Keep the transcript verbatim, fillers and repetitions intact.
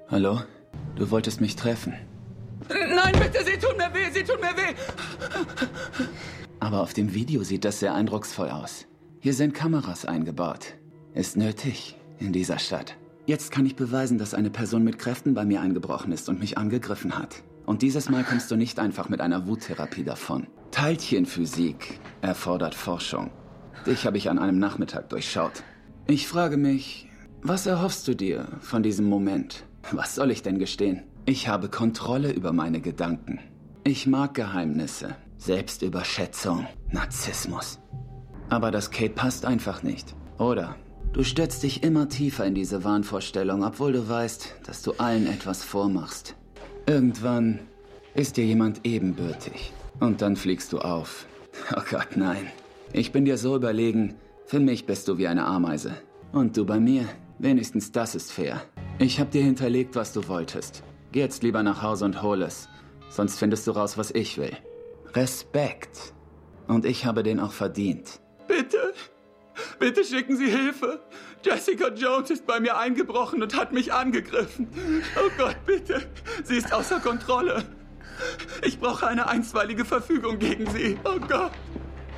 Hallo? Du wolltest mich treffen. Nein, bitte, sie tun mir weh, sie tun mir weh. Aber auf dem Video sieht das sehr eindrucksvoll aus. Hier sind Kameras eingebaut. Ist nötig in dieser Stadt. Jetzt kann ich beweisen, dass eine Person mit Kräften bei mir eingebrochen ist und mich angegriffen hat. Und dieses Mal kommst du nicht einfach mit einer Wuttherapie davon. Teilchenphysik erfordert Forschung. Dich habe ich an einem Nachmittag durchschaut. Ich frage mich, was erhoffst du dir von diesem Moment? Was soll ich denn gestehen? Ich habe Kontrolle über meine Gedanken. Ich mag Geheimnisse, Selbstüberschätzung, Narzissmus. Aber das Cape passt einfach nicht, oder? Du stürzt dich immer tiefer in diese Wahnvorstellung, obwohl du weißt, dass du allen etwas vormachst. Irgendwann ist dir jemand ebenbürtig. Und dann fliegst du auf. Oh Gott, nein. Ich bin dir so überlegen, für mich bist du wie eine Ameise. Und du bei mir? Wenigstens das ist fair. Ich hab dir hinterlegt, was du wolltest. Geh jetzt lieber nach Hause und hol es. Sonst findest du raus, was ich will. Respekt. Und ich habe den auch verdient. Bitte, bitte schicken Sie Hilfe. Jessica Jones ist bei mir eingebrochen und hat mich angegriffen. Oh Gott, bitte. Sie ist außer Kontrolle. Ich brauche eine einstweilige Verfügung gegen sie. Oh Gott.